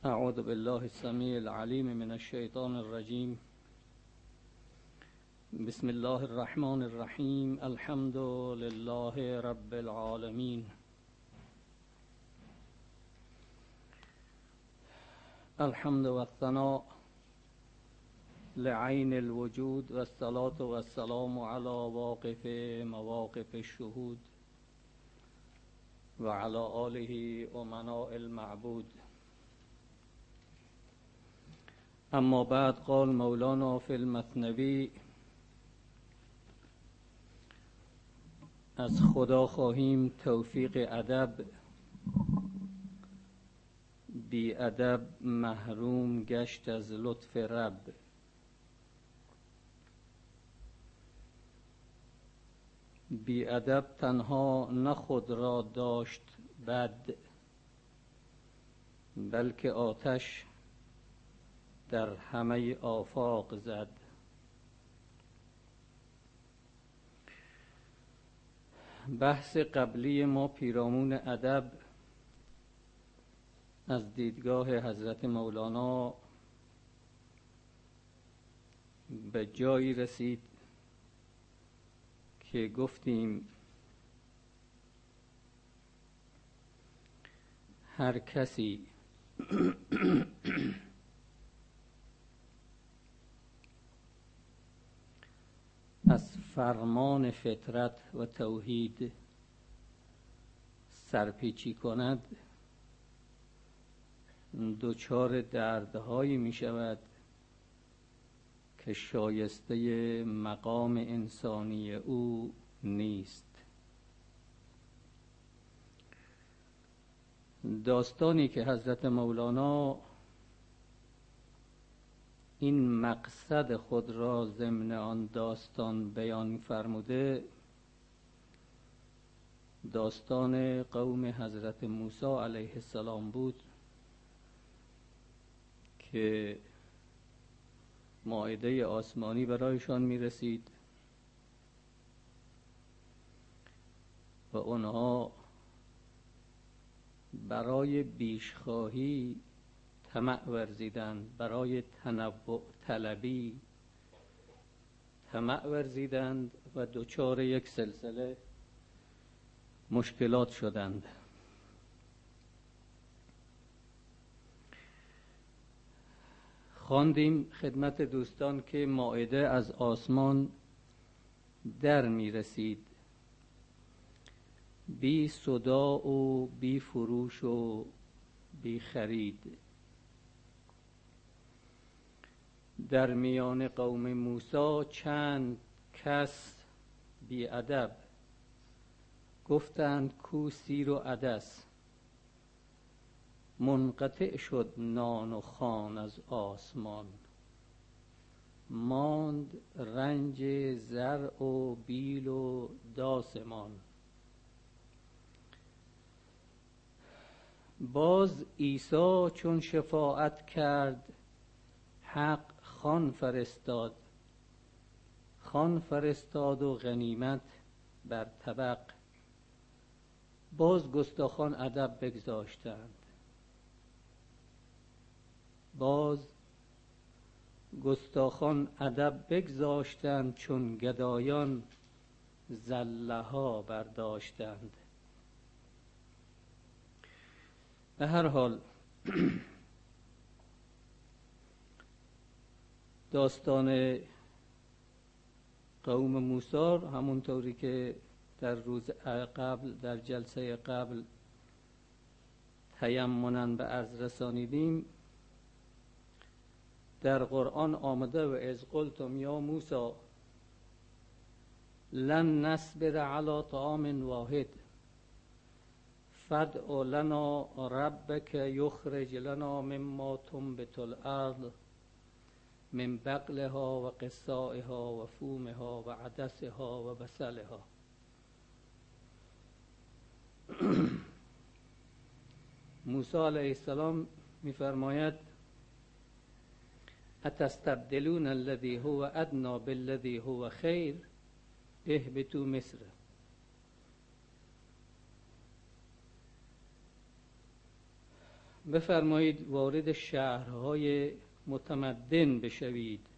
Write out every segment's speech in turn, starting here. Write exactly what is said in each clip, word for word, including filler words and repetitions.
اعوذ بالله السمیع العلیم من الشیطان الرجیم. بسم الله الرحمن الرحیم. الحمد لله رب العالمین. الحمد والثناء لعین الوجود والصلاة والسلام علی واقف مواقف الشهود وعلى آله امناء المعبود. اما بعد، قال مولانا فی المثنوی: از خدا خواهیم توفیق ادب، بی ادب محروم گشت از لطف رب. بی ادب تنها نه خود را داشت بد، بلکه آتش در همه آفاق زد. بحث قبلی ما پیرامون ادب از دیدگاه حضرت مولانا به جایی رسید که گفتیم هر کسی از فرمان فطرت و توحید سرپیچی کند دچار دردهایی می شود که شایسته مقام انسانی او نیست. داستانی که حضرت مولانا این مقصد خود را ضمن آن داستان بیان فرموده، داستان قوم حضرت موسی علیه السلام بود که مائده آسمانی برایشان می رسید و آنها برای بیشخواهی طمع ورزیدند، برای تنوع طلبی طمع ورزیدند و دچار یک سلسله مشکلات شدند. خواندیم خدمت دوستان که مائده از آسمان در می رسید، بی صدا و بی فروش و بی خرید. در میان قوم موسی چند کس بی ادب گفتند کو سیر و عدس، منقطع شد نان و خوان از آسمان. ماند رنج زرع و بیل و داسمان. باز عیسی چون شفاعت کرد، حق خوان فرستاد. خوان فرستاد و غنیمت بر طبق. باز گستاخان ادب بگذاشتند. باز گستاخان ادب بگذاشتند، چون گدایان زله ها برداشتند. به هر حال داستان قوم موسی همونطوری که در روز قبل در جلسه قبل تیمنا به عرض رسانیدیم، در قرآن آمده: و اذ قلتم یا موسی لن نصبر علی طعام واحد فادع لنا ربک یخرج لنا مما تنبت الارض من بقلها و قثائها و فومها و عدسها و بصلها. موسی علیه السلام می‌فرماید: اتستبدلون الذی هو ادنی بالذی هو خیر اهبطوا مصر. بفرمایید وارد شهرهای متمدن بشوید.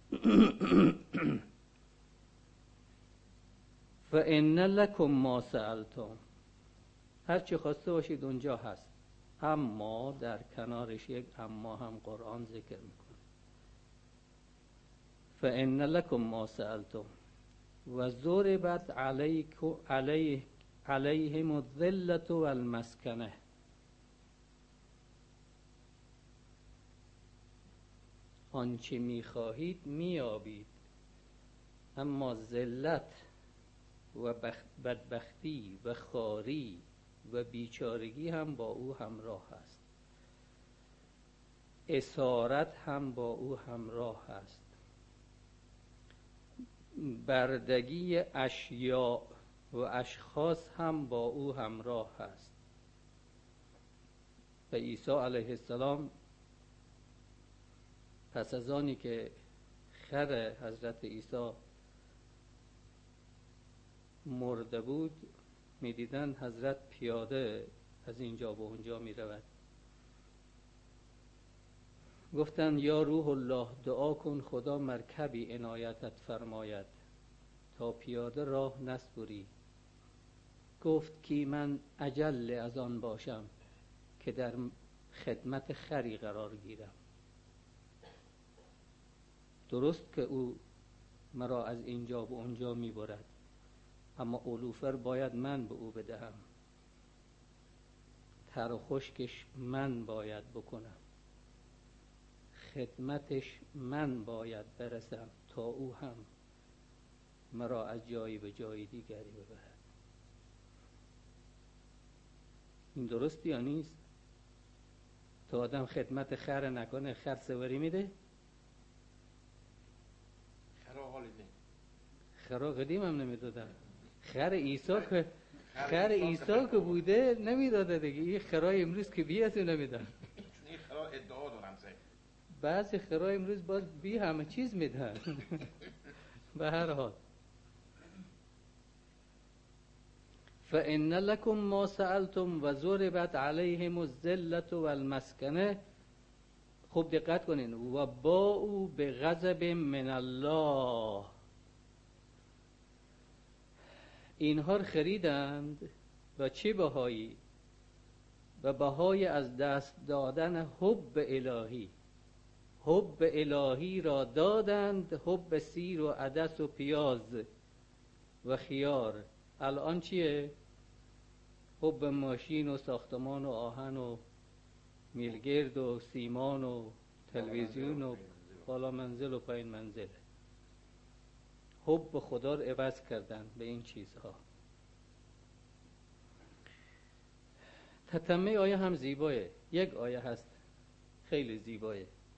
فإن لکم ما سألتم، هر چی خواسته باشید اونجا هست. اما در کنارش یک اما هم قرآن ذکر میکنه. فإن لکم ما سألتم و ضربت علیکم علیه علیهم الذلة والمسکنه. آنچه میخواهید میابید، اما ذلت و بدبختی و خواری و بیچارگی هم با او همراه است. اسارت هم با او همراه است. بردگی اشیاء و اشخاص هم با او همراه است. و عیسی علیه السلام پس از آنی که خر حضرت عیسی مرده بود، می‌دیدن حضرت پیاده از اینجا به اونجا می‌رود. گفتن یا روح الله دعا کن خدا مرکبی عنایتت فرماید تا پیاده راه نسپری. گفت کی من اجل از آن باشم که در خدمت خری قرار گیرم. درست که او مرا از اینجا به اونجا میبرد، اما علوفر باید من به او بدهم، تر و خشکش من باید بکنم، خدمتش من باید برسم تا او هم مرا از جایی به جای دیگری ببرد. این درست یا نیست؟ تا آدم خدمت خر نکنه خر سواری میده؟ خرا حالی نه، خرا قدیم هم نمیدادن. خر عیسی که خر عیسی که بوده نمیداده دیگه. این خرای امروز که بی از نمیدن. این خرا ادعا دارن زه. بعضی خرای امروز باز بی همه چیز میدن. به هر حال فإن لکم ما سألتم و ضربت علیهم الذلة والمسکنه. خوب دقت کنین. و باءوا بغضب من الله، اینها رو خریدند با چه بهایی؟ و بهای از دست دادن حب الهی. حب الهی را دادند، حب سیر و عدس و پیاز و خیار. الان چیه؟ حب ماشین و ساختمان و آهن و میلگرد و سیمان و تلویزیون و بالا منزل و پایین منزل. حب خدا رو عوض کردن به این چیزها. تتمه آیه هم زیباه. یک آیه هست خیلی زیباه.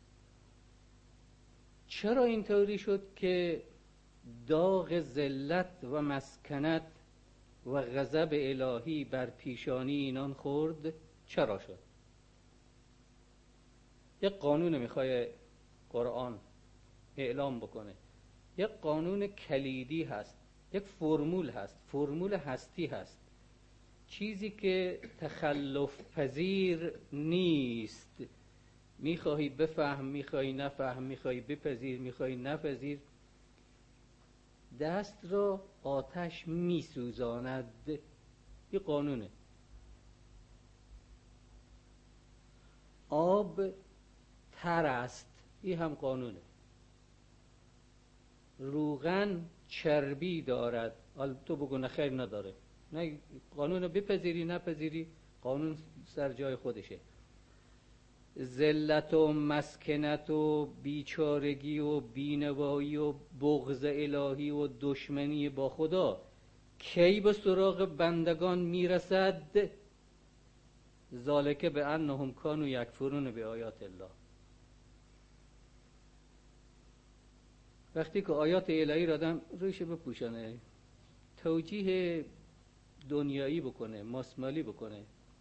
چرا اینطوری شد که داغ ذلت و مسکنت و غضب الهی بر پیشانی اینان خورد؟ چرا شد؟ یک قانون میخوای قرآن اعلام بکنه. یک قانون کلیدی هست، یک فرمول هست، فرمول هستی هست، چیزی که تخلف پذیر نیست. میخواهی بفهم، میخواهی نفهم، میخواهی بپذیر، میخواهی نپذیر، دست را آتش میسوزاند. این قانونه. آب تر است، این هم قانونه. روغن چربی دارد، حالا تو بگو نه خیر نداره. نه، قانون بپذیری نپذیری قانون سر جای خودشه. ذلت و مسکنت و بیچارگی و بینوایی و بغض الهی و دشمنی با خدا کی به سراغ بندگان میرسد؟ ذالک به انهم کانوا یکفرون بآیات الله. وقتی که آیات الهی را آدم روش بپوشانه، توجیه دنیایی بکنه، ماسمالی بکنه،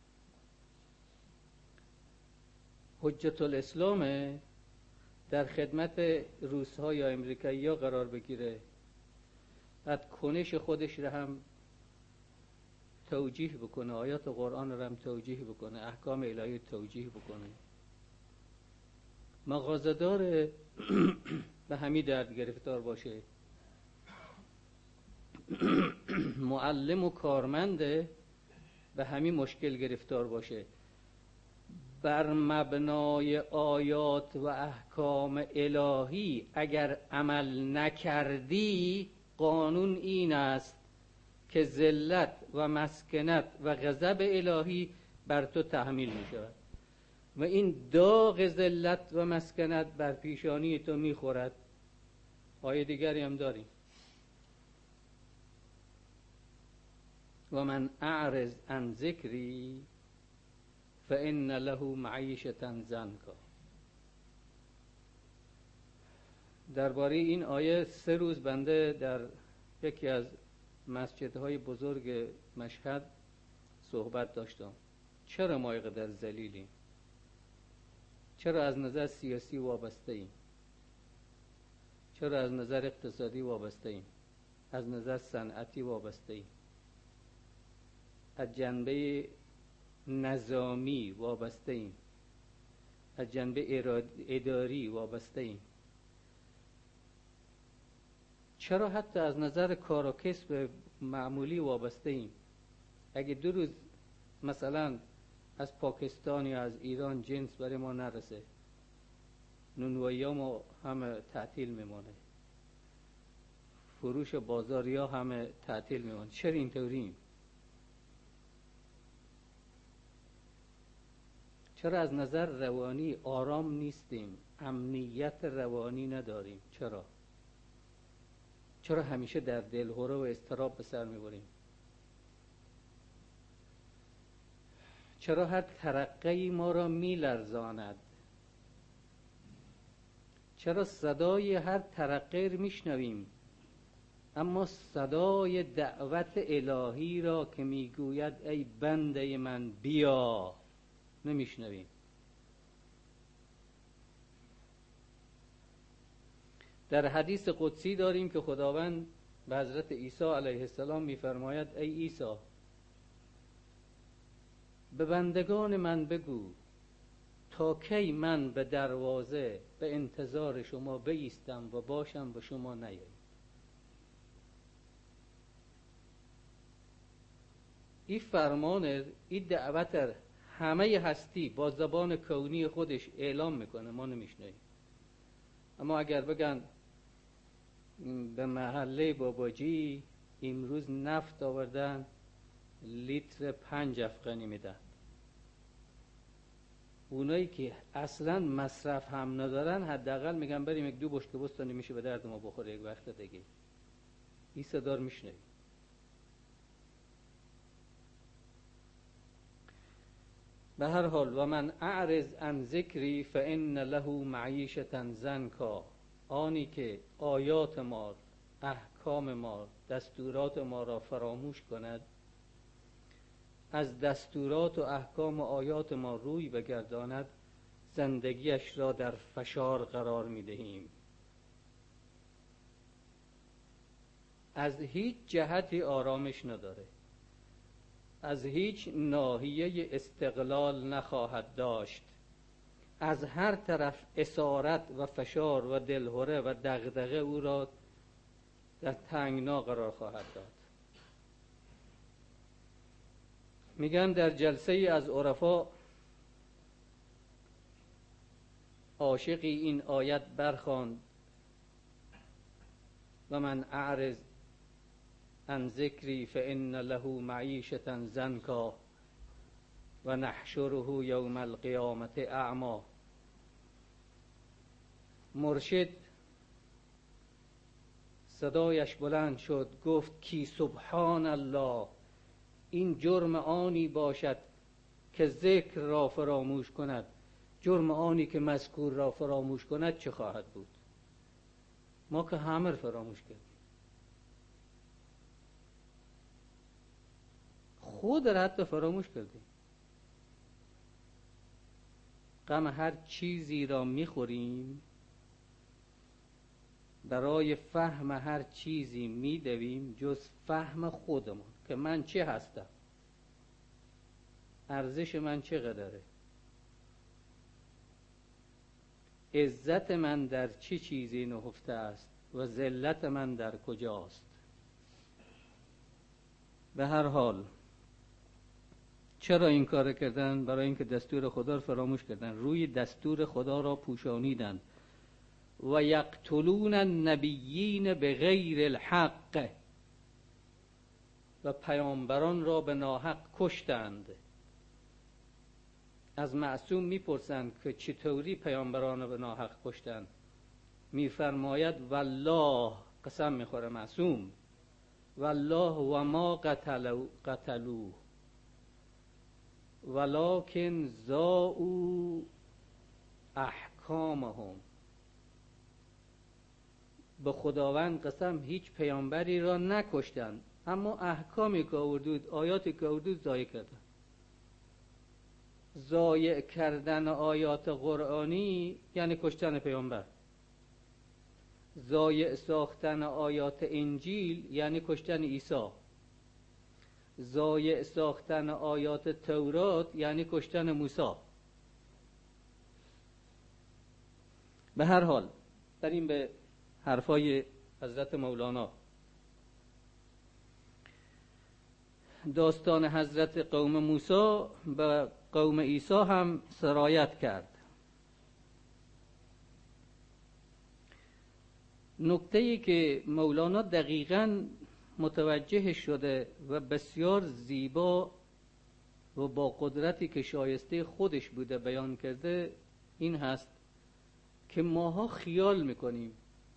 حجت الاسلام در خدمت روس‌ها یا امریکایی‌ها قرار بگیره، بعد کنش خودش را هم توجیه بکنه، آیات قرآن رو هم توجیه بکنه، احکام الهی توجیه بکنه. مغازه‌دار به همین درد گرفتار باشه، معلم و کارمنده به همین مشکل گرفتار باشه. بر مبنای آیات و احکام الهی اگر عمل نکردی، قانون این است که ذلت و مسکنت و غضب الهی بر تو تحمیل می شود و این داغ ذلت و مسکنت بر پیشانی تو می خورد. آیه دیگری هم داریم: و من اعرض عن ذکری فان له معیشة ضنکا. درباره این آیه سه روز بنده در یکی از مسجدهای بزرگ مشهد صحبت داشتم. چرا ما اینقدر ذلیلیم؟ چرا از نظر سیاسی وابسته ایم؟ چرا از نظر اقتصادی وابسته ایم؟ از نظر صنعتی وابسته ایم؟ از جنبه نظامی وابسته ایم؟ از جنبه اداری وابسته ایم؟ چرا حتی از نظر کار و کسب معمولی وابسته ایم؟ اگه دو روز مثلا از پاکستان یا از ایران جنس برای ما نرسه، نونوایی ما همه تعطیل میمونه، فروش بازاری ها همه تعطیل میمونه. چرا اینطوریم؟ چرا از نظر روانی آرام نیستیم؟ امنیت روانی نداریم؟ چرا؟ چرا همیشه در دلهره و اضطراب به سر میبریم؟ چرا هر ترقی ما را میلرزاند؟ چرا صدای هر ترقی میشنویم اما صدای دعوت الهی را که میگوید ای بنده من بیا نمیشنویم؟ در حدیث قدسی داریم که خداوند به حضرت عیسی علیه السلام میفرماید ای عیسی، به بندگان من بگو تا کی من به دروازه به انتظار شما بایستم و باشم و شما نیایید؟ این فرمانه، این دعوت همه هستی با زبان کونی خودش اعلام میکنه، ما نمیشنویم. اما اگر بگن به محله باباجی امروز نفت آوردن لیتر پنج افغانی میدن، اونایی که اصلا مصرف هم ندارن حداقل میگن بریم یک دو بشکه بستانی میشه به درد ما بخوره یک وقت دیگه. این صدا رو میشنویم. به هر حال و من اعرض عن ذکری فان له معیشة ضنکا، آنی که آیات ما، احکام ما، دستورات ما را فراموش کند، از دستورات و احکام و آیات ما روی بگرداند، زندگیش را در فشار قرار میدهیم. از هیچ جهتی آرامش نداره، از هیچ ناحیه استقلال نخواهد داشت، از هر طرف اسارت و فشار و دلهره و دغدغه او را در تنگنا قرار خواهد داد. میگن در جلسه ای از عرفا عاشقی این آیت برخواند و من اعرض عن ذکری فان له معیشة ضنکا و نحشره یوم القیامة اعمی. مرشد صدایش بلند شد، گفت کی سبحان الله، این جرم آنی باشد که ذکر را فراموش کند، جرم آنی که مذکور را فراموش کند چه خواهد بود؟ ما که همه را فراموش کردیم، خود را حتی فراموش کردیم. غم هر چیزی را میخوریم، برای فهم هر چیزی میدویم جز فهم خودمون که من چه هستم. ارزش من چقدره، عزت من در چه چیزی نهفته است و ذلت من در کجاست. به هر حال چرا این کار کردن؟ برای اینکه دستور خدا رو فراموش کردن، روی دستور خدا را پوشانیدن. و یقتلون النبیین بغیر الحق، و پیامبران را به ناحق کشتند. از معصوم میپرسند که چطوری پیامبران را به ناحق کشتند؟ میفرماید والله، قسم میخوره معصوم، والله و ما قتلوا قتلوه ولکن ضاعوا احکامهم. به خداوند قسم هیچ پیامبری را نکشتند، اما احکامی که آوردود، آیاتی که آوردود ضایع کردن. ضایع کردن آیات قرآنی یعنی کشتن پیامبر. ضایع ساختن آیات انجیل یعنی کشتن عیسی. ضایع ساختن آیات تورات یعنی کشتن موسی. به هر حال بریم به حرفای حضرت مولانا. داستان حضرت قوم موسی به قوم عیسی هم سرایت کرد. نکته‌ای که مولانا دقیقاً متوجه شده و بسیار زیبا و با قدرتی که شایسته خودش بوده بیان کرده این هست که ماها خیال میکنیم،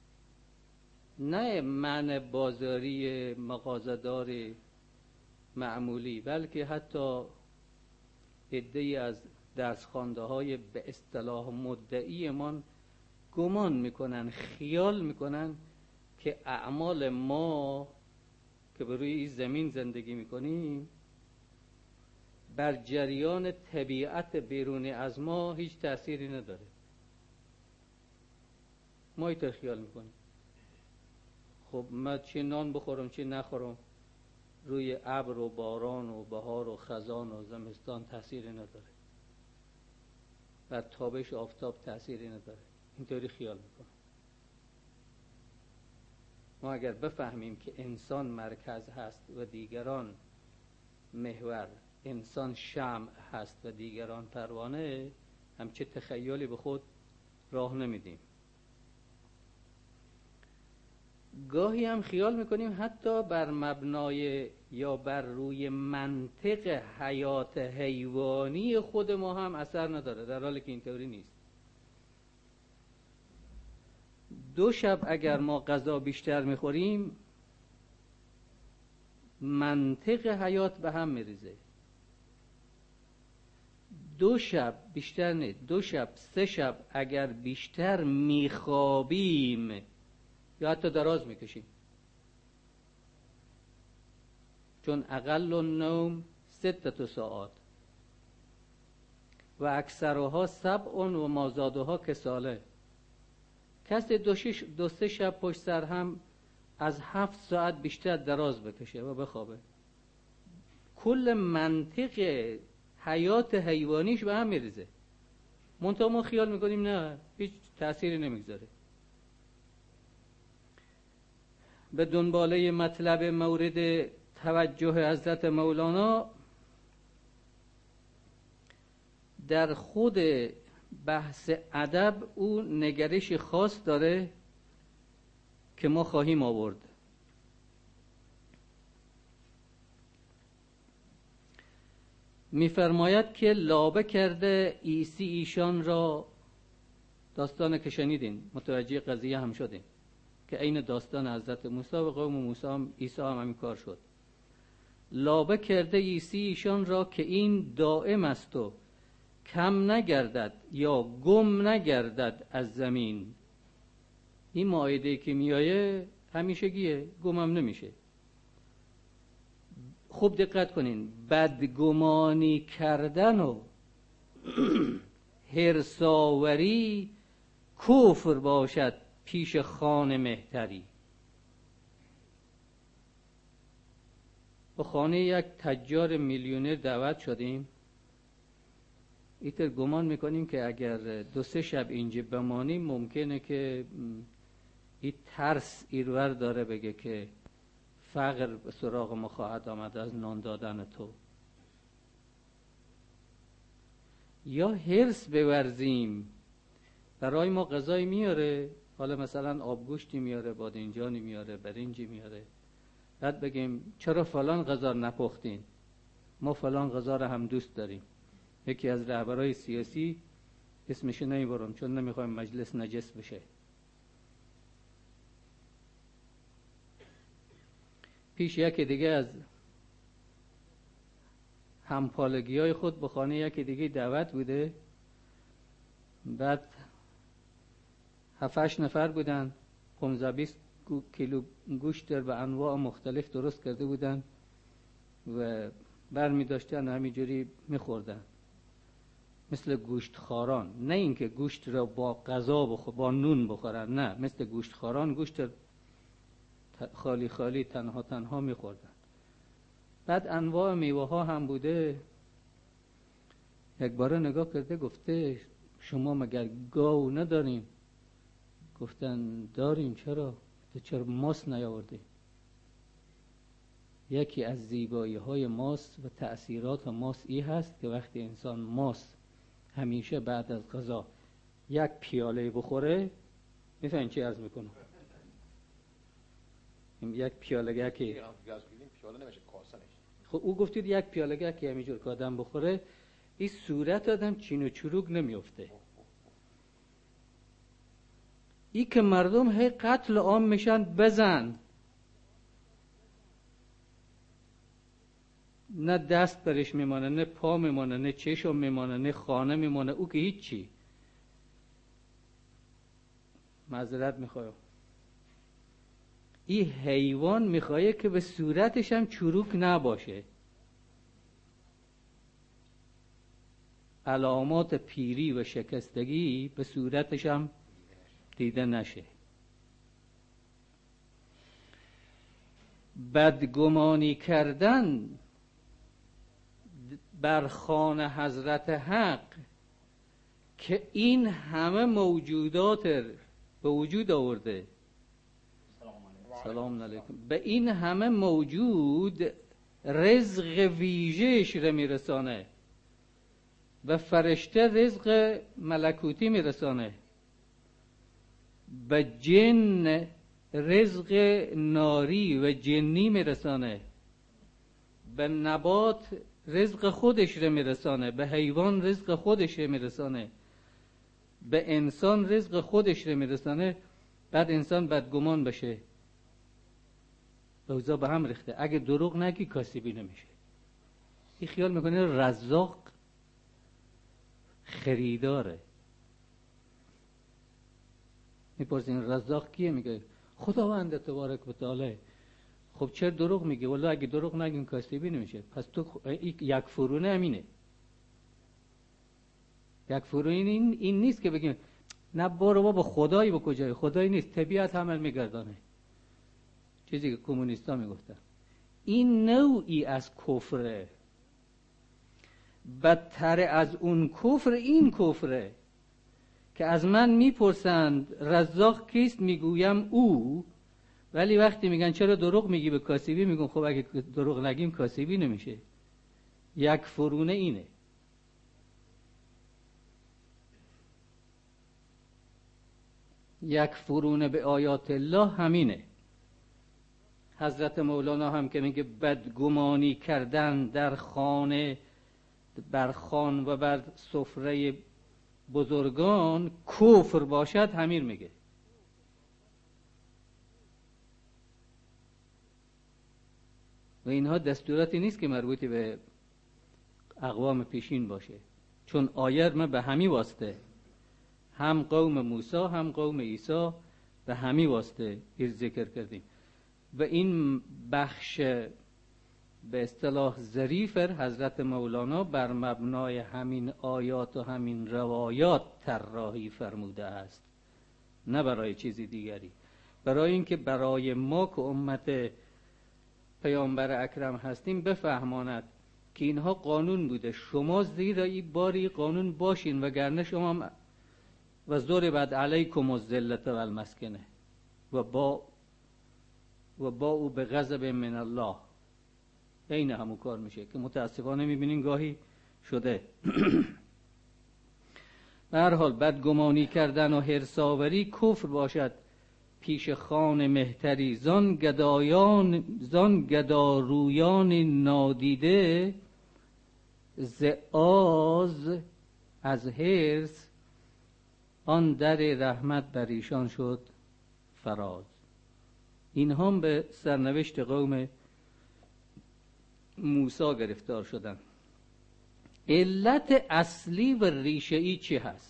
نه معنی بازاری مغازه‌دار معمولی، بلکه حتی عده‌ای از درس خوانده های به اصطلاح مدعیمان گمان میکنن، خیال میکنن که اعمال ما که بر روی این زمین زندگی میکنیم بر جریان طبیعت بیرونی از ما هیچ تأثیری نداره. ما اینطور خیال میکنیم خب من چه نان بخورم چه نخورم روی ابر و باران و بهار و خزان و زمستان تأثیری نداره، بر تابش آفتاب تأثیری نداره. اینطوری خیال میکنم. ما اگر بفهمیم که انسان مرکز هست و دیگران محور، انسان شمع هست و دیگران پروانه، همچه تخیلی به خود راه نمیدیم. گاهی هم خیال میکنیم حتی بر مبنای یا بر روی منطق حیات حیوانی خود ما هم اثر نداره، در حالی که اینطوری نیست. دو شب اگر ما غذا بیشتر میخوریم منطق حیات به هم میریزه. دو شب بیشتر نه، دو شب سه شب اگر بیشتر میخوابیم یا حتی دراز میکشیم، چون اقل النوم ستت ساعات و اکثرها سبع و مازادها کساله. کسی دو, دو سه شب پشت سر هم از هفت ساعت بیشتر دراز بکشه و بخوابه، کل منطق حیات حیوانیش به هم میریزه. منتها ما خیال میکنیم نه، هیچ تأثیری نمیگذاره. به دنباله مطلب مورد توجه حضرت مولانا، در خود بحث ادب او نگرش خاص داره که ما خواهیم آورد. میفرماید که لابه کرده عیسی ایشان را، داستان که شنیدین متوجه قضیه هم شدین که عین داستان حضرت موسی و قوم موسی هم عیسی هم همین کار شد. لابه کرده عیسی ایشان را که این دائم است و کم نگردد یا گم نگردد از زمین. این مائده که میایه همیشگیه، گمم نمیشه. خوب دقت کنین، بدگمانی کردن و حرصاوری کفر باشد پیش خان مهتری. به خانه یک تجار میلیونر دعوت شدیم. ایتر گمان میکنیم که اگر دو سه شب اینجا بمانیم ممکنه که این ترس ایرور داره بگه که فقر به سراغ ما خواهد آمد از نان دادن تو، یا حرص بورزیم برای ما غذای میاره، حالا مثلا آبگوشتی میاره، بادنجانی میاره، برنجی میاره، بعد بگیم چرا فلان غذا نپختین، ما فلان غذا رو هم دوست داریم. یکی از رهبرای سیاسی، اسمش نمیبرم چون نمیخوایم مجلس نجس بشه، پیش یکی دیگه از همپالگی های خود به خانه یکی دیگه دعوت بوده، بعد هفتش نفر بودن، پانزده بیست کیلو گوشت به انواع مختلف درست کرده بودن و برمی داشتن و همینجوری میخوردن مثل گوشت خاران. نه اینکه گوشت را با غذا بخور، با نون بخورن، نه، مثل گوشت خاران گوشت خالی خالی تنها تنها میخوردن. بعد انواع میوه ها هم بوده. یک باره نگاه کرده گفته شما مگر گاو نداریم؟ گفتن داریم. چرا؟ چرا ماست نیاورده؟ یکی از زیبایی های ماست و تأثیرات ماست ای هست که وقتی انسان ماست همیشه بعد از غذا یک پیاله بخوره، میفهمین چی عرض میکنم؟ یک پیاله که پیاله نمیشه، کاسه نمیشه. خب او گفتید یک پیاله که همینجور که آدم بخوره این صورت آدم چین و چروک نمیفته. ای که مردم هی قتل عام میشن، بزن، نه دست برش میمانه، نه پا میمانه، نه چشم میمانه، نه خانه میمانه، او که هیچی. معذرت میخوایم، این حیوان میخواه که به صورتش هم چروک نباشه، علامات پیری و شکستگی به صورتش هم دیده نشه. بدگمانی کردن بر خوان حضرت حق که این همه موجودات به وجود آورده، سلام علیکم، به این همه موجود رزق ویژهش رو میرسانه، به فرشته رزق ملکوتی میرسانه، به جن رزق ناری و جنی میرسانه، به نبات رزق خودش رو میرسانه، به حیوان رزق خودش رو میرسانه، به انسان رزق خودش رو میرسانه. بعد انسان بدگمان بشه، اوضاع به هم ریخته، اگه دروغ نگی کاسبی نمیشه. این خیال میکنه رزاق خریداره. میپرسین رزاق کیه؟ میگه خداوند تبارک و تعالی. خب چرا دروغ میگی؟ والله اگه دروغ نگیم کاسبی نمیشه. پس تو یک فرونه همینه. یک فرونه این, این نیست که بگیم نه برو بابا خدایی به کجای، خدایی نیست، طبیعت عمل میگردانه، چیزی که کمونیستا میگفتن. این نوعی از کفره. بدتر از اون کفر این کفره که از من میپرسند رزاق کیست؟ میگویم او، ولی وقتی میگن چرا دروغ میگی به کاسبی، میگم خب اگه دروغ نگیم کاسبی نمیشه. یک فرونه اینه. یک فرونه به آیات الله همینه. حضرت مولانا هم که میگه بدگمانی کردن در خانه، بر خوان و بر سفره بزرگان کفر باشد، همین میگه. و اینها دستوراتی نیست که مربوطی به اقوام پیشین باشه، چون آیه ما به همی واسطه، هم قوم موسی هم قوم عیسی به همی واسطه این ذکر کردیم. و این بخش به اصطلاح ظریف حضرت مولانا بر مبنای همین آیات و همین روایات طراحی فرموده است، نه برای چیزی دیگری. برای اینکه برای ما که امت پیامبر اکرم هستیم بفهماند که اینها قانون بوده، شما زیر این باری قانون باشین وگرنه شما هم و ضربت علیکم الذلة و المسکنه و با و با او به غضب من الله، این همون کار میشه که متاسفانه میبینین گاهی شده. به هر حال بدگمانی کردن و حرص‌آوری کفر باشد پیش خان مهتری، زان گدایان زان گدارویان نادیده، ز آز از حرص آن در رحمت بر ایشان شد فراز. این هم به سرنوشت قوم موسی گرفتار شدن. علت اصلی و ریشه‌ای چی هست؟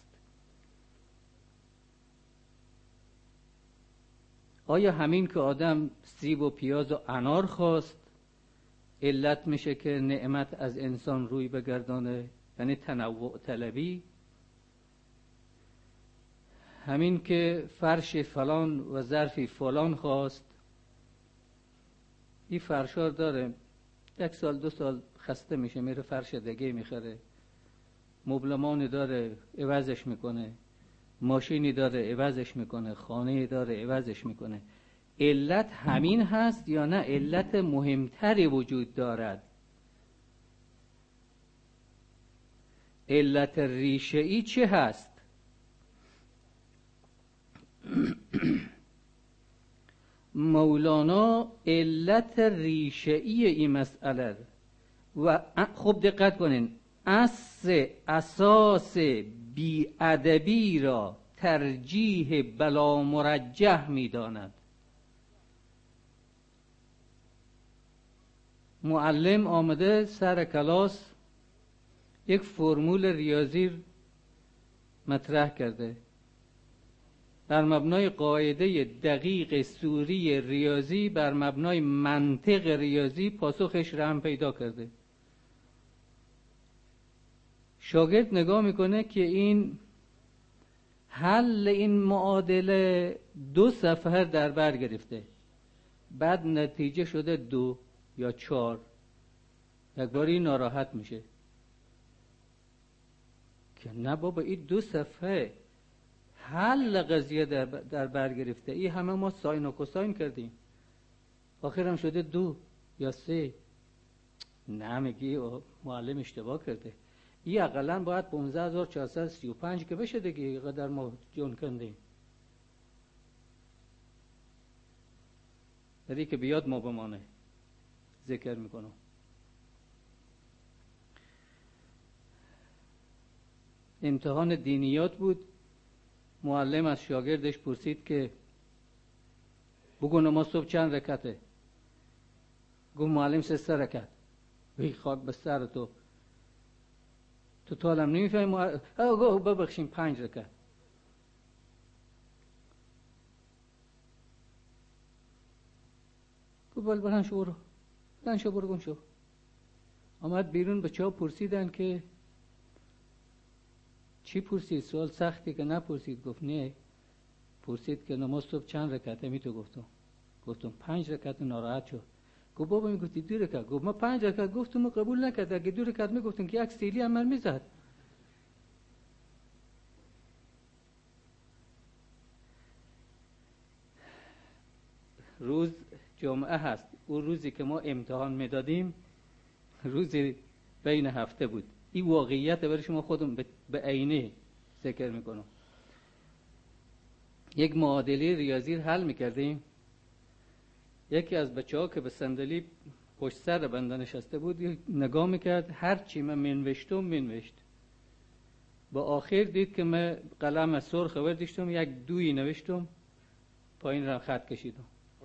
آیا همین که آدم سیب و پیاز و انار خواست علت میشه که نعمت از انسان روی بگردانه، یعنی تنوع طلبی؟ همین که فرش فلان و ظرفی فلان خواست، این فرشار داره یک سال دو سال خسته میشه میره فرش دیگه میخره، مبلمانی داره عوضش میکنه، ماشینی داره عوضش میکنه، خانه داره عوضش میکنه. علت همین هست یا نه علت مهمتری وجود دارد؟ علت ریشه‌ای چه هست؟ مولانا علت ریشه‌ای این مسئله و خوب دقت کنین، اصل اساس بی‌ادبی را ترجیح بلا مرجح می‌داند. معلم آمده سر کلاس یک فرمول ریاضی مطرح کرده، بر مبنای قاعده دقیق سوری ریاضی، بر مبنای منطق ریاضی پاسخش را هم پیدا کرده. شاگرد نگاه میکنه که این حل این معادله دو صفحه در بر گرفته، بعد نتیجه شده دو یا چهار، یک باری ناراحت میشه که نه بابا این دو صفحه حل قضیه در, در بر گرفته، این همه ما ساین و کوساین کردیم آخرم شده دو یا سه. نه میگی معلم اشتباه کرده، این اقلا باید پانزده هزار و چهارصد و سی و پنج که بشه دیگه، اینقدر ما جون کندیم. ولی که بیاد ما بمانه ذکر میکنم. امتحان دینیات بود، معلم از شاگردش پرسید که بگو نماز صبح چند رکعته؟ گفت معلم سه رکعت. وی خاک به سر تو، تو طالم نمیفهمی؟ گفت ببخشیم پنج رکعت. گفت بل بلند شو برو، بلند شو برو گم شو. آمد بیرون، بچه ها پرسیدن که چی پرسید؟ سوال سختی که نپرسید. گفت نه، پرسید که نماز صبح چند رکعته؟ می تو گفتم گفتم پنج رکعت. ناراحت شد. گفت بابا میگفتی دو رکعت. گفت ما پنج رکعت گفتم ما قبول نکرد، اگه دو رکعت میگفتن که یک سیلی هم من میزد. روز جمعه هست، اون روزی که ما امتحان میدادیم روزی بین هفته بود. این واقعیت برای شما خودم به عینه ذکر میکنم. یک معادله ریاضی حل میکردیم، یکی از بچه ها که به صندلی پشت سر بنده نشسته بود نگاه میکرد، هر چی من منوشتم منوشت. با آخر دید که من قلم سرخ ورداشتم، یک دوی نوشتم، پایین را خط کشیدم.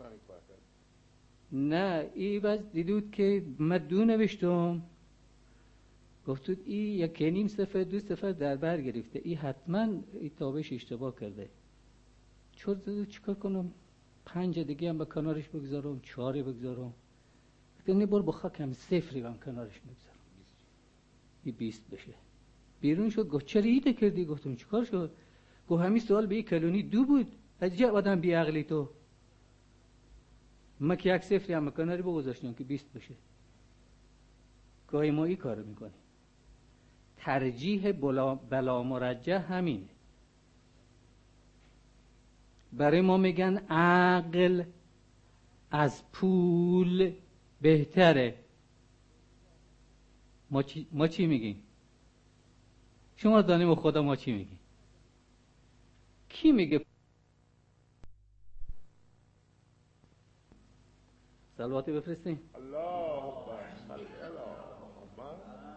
نه ای باز دیدود که من دو نوشتم، گفتود ای یک نیم صفحه دو صفحه در بر گرفته، ای حتما ای تابش اشتباه کرده. چور دادو چیکار کنم؟ پنج دیگه هم به کنارش بگذارم، چهاری بگذارم. گفتم برو با خاکم صفری هم کنارش بگذارم، ای بیست بشه. بیرون شد، گفت چرا ایده کردی؟ گفتم چیکار شد؟ گفت همین سوال به یک کلونی دو بود، عجب آدم بی عقلی تو. من که یک صفری هم کناری بگذاشتم که بیست بشه. گاهی ما این کار میکنیم. ترجیح بلا, بلا مرجح همینه. برای ما میگن عقل از پول بهتره. ما چی, ما چی میگیم؟ شما دانیم و خدا ما چی میگیم؟ کی میگه؟ صلواتی بفرستیم. اللهم صل علی محمد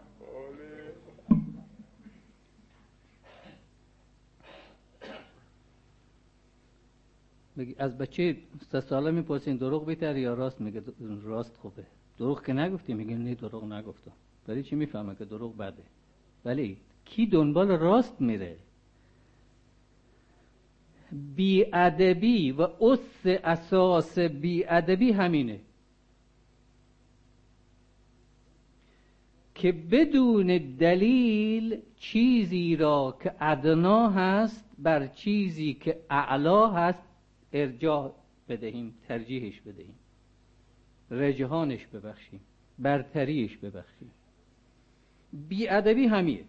و از بچه سه ساله میپرسین دروغ بهتر یا راست؟ میگه راست خوبه. دروغ که نگفتی؟ میگه نه دروغ نگفتم. ولی چی میفهمه که دروغ بده؟ ولی کی دنبال راست میره؟ بی‌ادبی و اس اساس بی‌ادبی همینه که بدون دلیل چیزی را که ادنا هست بر چیزی که اعلا هست ارجاع بدهیم، ترجیحش بدهیم، رجحانش ببخشیم، برتریش ببخشیم. بی‌ادبی همیه.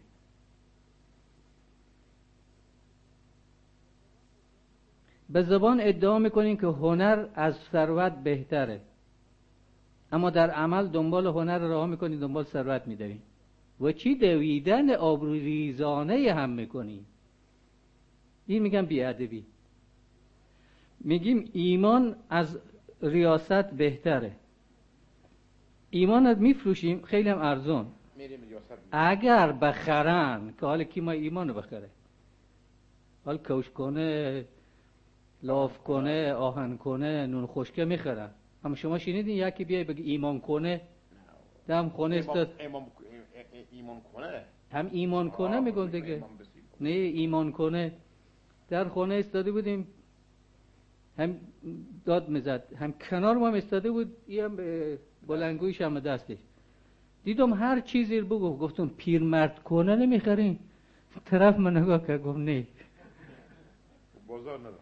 به زبان ادعا میکنیم که هنر از ثروت بهتره، اما در عمل دنبال هنر راه میکنیم، دنبال ثروت میدویم و چی دویدن آبروریزانه هم میکنیم. این میگم بی‌ادبی. میگیم ایمان از ریاست بهتره. ایمان رو میفروشیم خیلی هم ارزون. اگر بخرن که حالا کی ما ایمان رو بخره؟ حالا کوش کنه، لاف کنه، آهن کنه، نون خشکه میخرن. اما شما شنیدین یکی بیای بگی ایمان کنه؟ دم خونه استاد ایمان کنه، هم ایمان کنه میگن دیگه. نه ایمان کنه. در خونه استاده بودیم، هم داد میزد، هم کنار ما استاده بود، این هم بلنگویش هم دستش. دیدم هر چیزی رو بگو. گفتم پیرمرد کنه نمیخرین؟ طرف من نگاه که گفت نه بازار ندارم.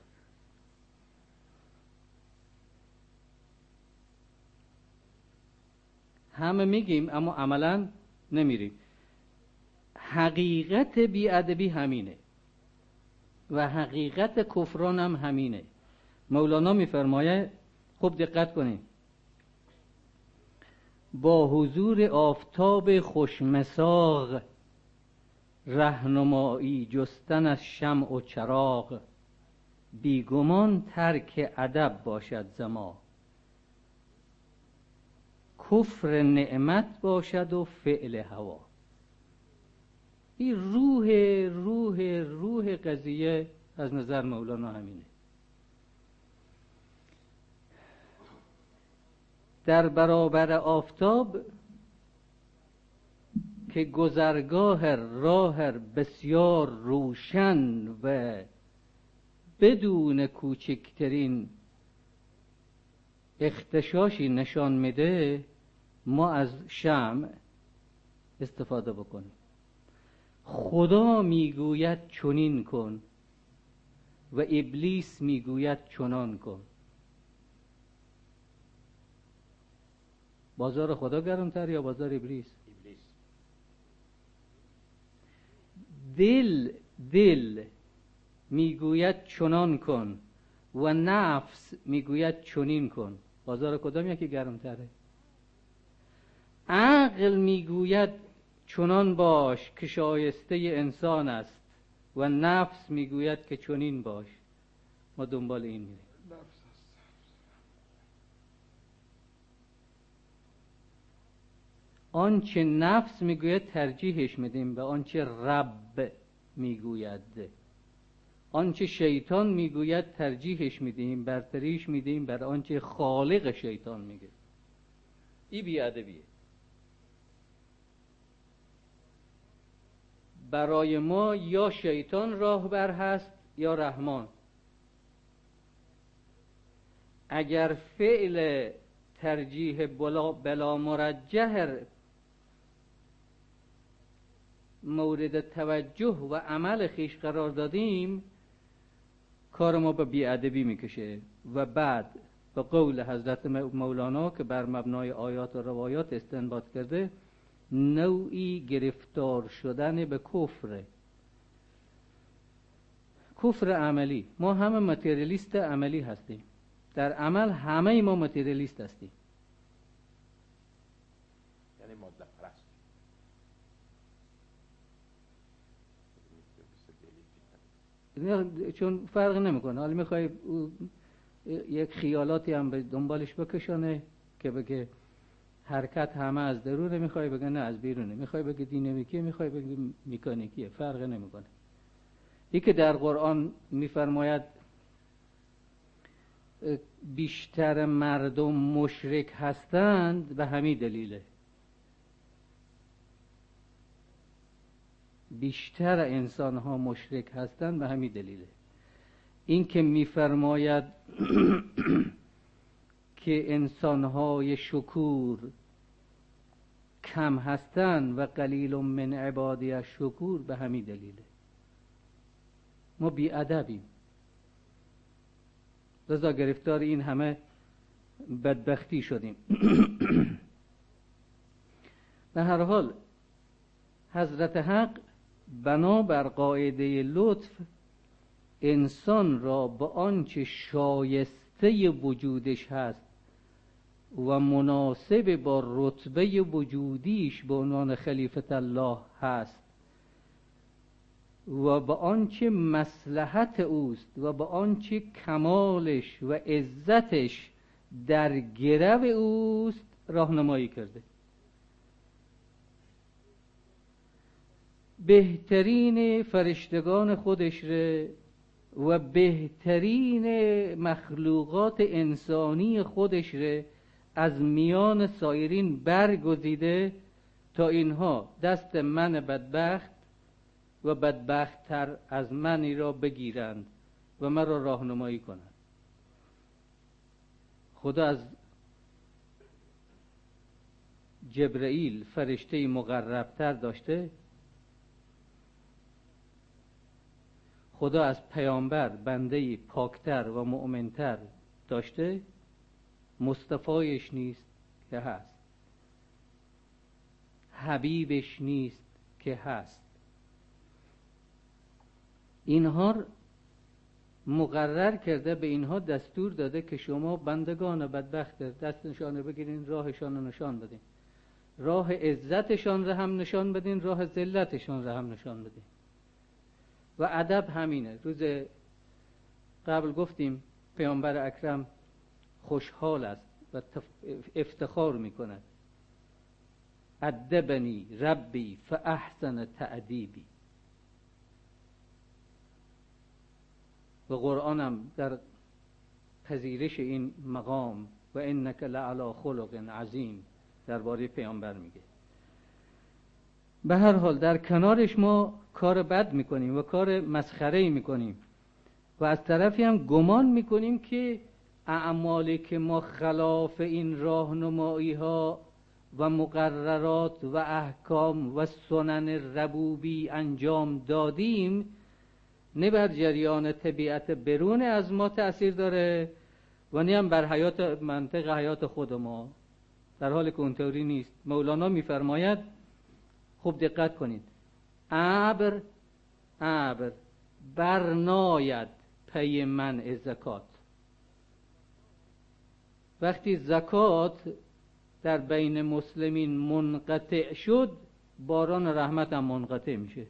همه میگیم اما عملا نمیریم. حقیقت بی‌ادبی همینه و حقیقت کفران هم همینه. مولانا میفرمایه، خوب دقت کنین، با حضور آفتاب خوشمساق رهنمایی جستن از شمع و چراغ، بیگمان ترک ادب باشد زما، کفر نعمت باشد و فعل هوا. این روح روح روح قضیه از نظر مولانا همینه. در برابر آفتاب که گذرگاه راه بسیار روشن و بدون کوچکترین اختشاشی نشان میده، ما از شمع استفاده بکنیم. خدا میگوید چنین کن و ابلیس میگوید چنان کن. بازار خدا گرمتر یا بازار ابلیس؟ ابلیس. دل دل میگوید چنان کن و نفس میگوید چنین کن. بازار کدام یکی گرمتره؟ عقل میگوید چنان باش که شایسته انسان است و نفس میگوید که چنین باش. ما دنبال این میریم. آنچه نفس میگوید ترجیحش میدیم و آنچه رب میگوید، آنچه شیطان میگوید ترجیحش میدیم، برتریش میدیم بر آنچه خالق شیطان میگه. این بی‌ادبیه. برای ما یا شیطان راهبر هست یا رحمان. اگر فعل ترجیح بلا, بلا مرجح مورد توجه و عمل خیش قرار دادیم، کار ما به بی‌ادبی میکشه. و بعد به قول حضرت مولانا که بر مبنای آیات و روایات استنباط کرده، نوعی گرفتار شدن به کفر، کفر عملی. ما همه ماتریالیست عملی هستیم، در عمل همه ما ماتریالیست هستیم. یعنی ماده پرست. نه، چون فرق نمیکنه. حالا میخوای یک خیالاتی هم به دنبالش بکشانه که بگه حرکت همه از درونه، میخوای بگه نه از بیرونه، میخوای بگه دینامیکیه، میخوای بگه مکانیکیه، فرق نمیکنه. این که در قرآن میفرماید بیشتر مردم مشرک هستند به همین دلیله. بیشتر انسان ها مشرک هستند به همین دلیله. این که میفرماید که انسان های شکور کم هستند و قلیل من عبادی الشکور به همین دلیله. ما بی ادبیم، لذا گرفتار این همه بدبختی شدیم. به هر حال حضرت حق بنابر قاعده لطف انسان را به آنچه شایسته وجودش هست و مناسب با رتبه وجودیش به عنوان خلیفت الله هست و به آنچه مصلحت اوست و به آنچه کمالش و عزتش در گرو اوست راهنمایی کرده. بهترین فرشتگان خودش ره و بهترین مخلوقات انسانی خودش ره از میان سایرین برگزیده تا اینها دست من بدبخت و بدبخت‌تر از منی را بگیرند و من را راهنمایی کنند. خدا از جبرئیل فرشته مقربتر داشته، خدا از پیامبر بنده پاکتر و مؤمنتر داشته، مصطفایش نیست که هست، حبیبش نیست که هست. اینها مقرر کرده، به اینها دستور داده که شما بندگان بدبخت دست نشانه بگیرین، راهشان رو نشان بدین، راه عزتشان رو هم نشان بدین، راه ذلتشان رو هم نشان بدین. و ادب همینه. روز قبل گفتیم پیامبر اکرم خوشحال است و افتخار میکند، ادبنی ربی فاحسن تأدیبی. و قرآن هم در پذیرش این مقام و انک لعلی خلق عظیم درباره پیامبر میگه. به هر حال در کنارش ما کار بد میکنیم و کار مسخره میکنیم و از طرفی هم گمان میکنیم که اعمالی که ما خلاف این راهنمایی ها و مقررات و احکام و سنن ربوبی انجام دادیم نه بر جریان طبیعت برون از ما تأثیر داره و نه هم بر حیات منطق حیات خود ما، در حالی که اونطوری نیست. مولانا میفرماید، خوب دقت کنید، ابر ابر برناید پی منع زکات. وقتی زکات در بین مسلمین منقطع شد، باران رحمت هم منقطع میشه.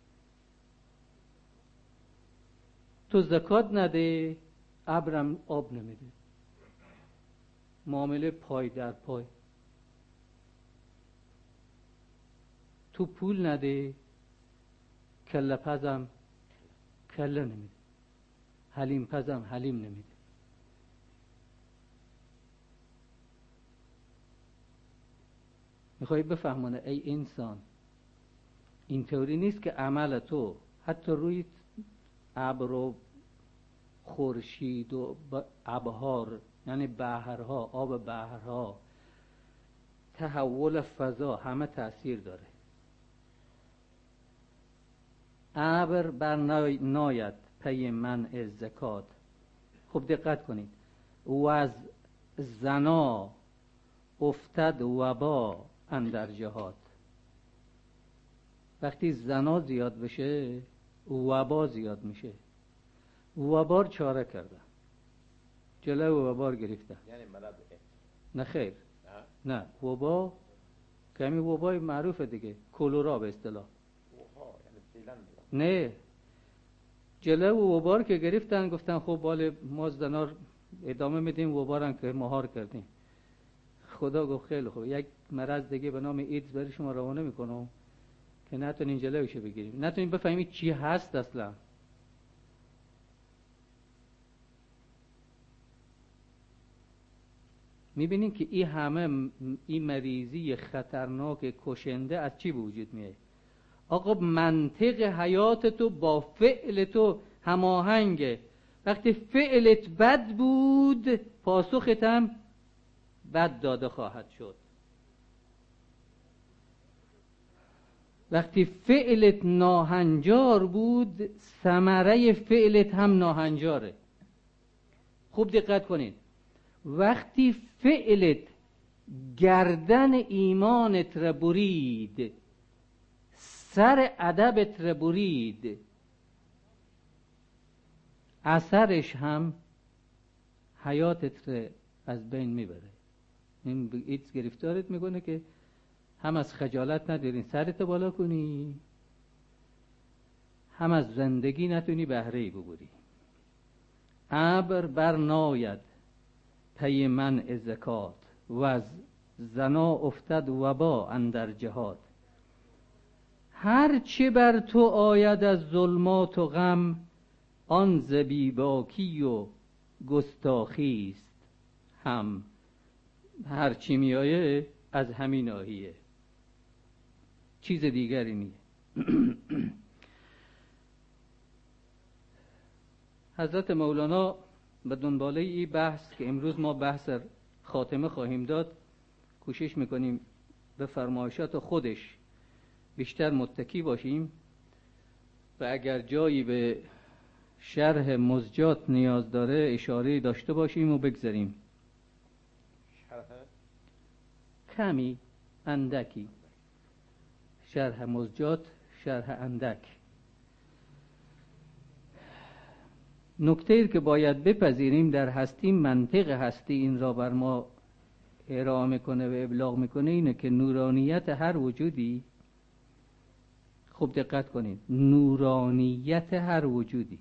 تو زکات نده، ابرم آب نمیده، معامله پای در پای. تو پول نده، کله پزم کله نمیده، حلیم پزم حلیم نمیده. میخوای بفهمونه ای انسان، اینطوری نیست که عمل تو حتی روی ابر و خورشید و ابهار، یعنی بحرها، آب بحرها، تحول فضا، همه تأثیر داره. ابر بر ناید پی منع زکات. خب دقت کنید، و از زنا افتد وبا اندر جهات. وقتی زنا زیاد بشه وبا زیاد میشه. وبا چاره کردن، جلو وبا گرفتن. یعنی مرض نه خیر، نه نه وبا که همین وبای معروفه دیگه، کولرا به اصطلاح. اوها، یعنی فعلا نه، جلو وبا که گرفتن گفتن خب باله ما زنا ادامه میدیم وبا رو که مهار کردیم. خدا گفت خیلی خوب، یک مرض دیگه به نام ایدز برای شما روانه میکنم که نتونین جلوشو بگیریم، نتونین بفهمید چی هست اصلا. میبینین که این همه این مریضی خطرناک کشنده از چی به وجود میاد؟ آقا منطق حیات تو با فعل تو هماهنگه. وقتی فعلت بد بود پاسخت هم بد داده خواهد شد. وقتی فعلت ناهنجار بود ثمره فعلت هم ناهنجاره. خوب دقت کنید، وقتی فعلت گردن ایمانت را برید، سر ادبت را برید، اثرش هم حیاتت را از بین میبره. این ایدز گرفتارت میکنه که هم از خجالت ندارین سرت بالا کنی، هم از زندگی نتونی بهره‌ای ببری. ابر بر ناید پی منع زکات و از زنا افتد وبا اندر جهاد. هر چه بر تو آید از ظلمات و غم، آن ز بیباکی و گستاخی است هم. هر چی میایه از همین ناحیه، چیز دیگری نیست. حضرت مولانا به دنباله این بحث که امروز ما بحث خاتمه خواهیم داد کوشش میکنیم به فرمایشات خودش بیشتر متکی باشیم و اگر جایی به شرح مزجات نیاز داره اشاره داشته باشیم و بگذاریم. شرح کمی، اندکی، شرح مزجات، شرح اندک. نکته که باید بپذیریم در هستی، منطق هستی این را بر ما ارائه میکنه و ابلاغ میکنه اینه که نورانیت هر وجودی، خوب دقت کنید، نورانیت هر وجودی،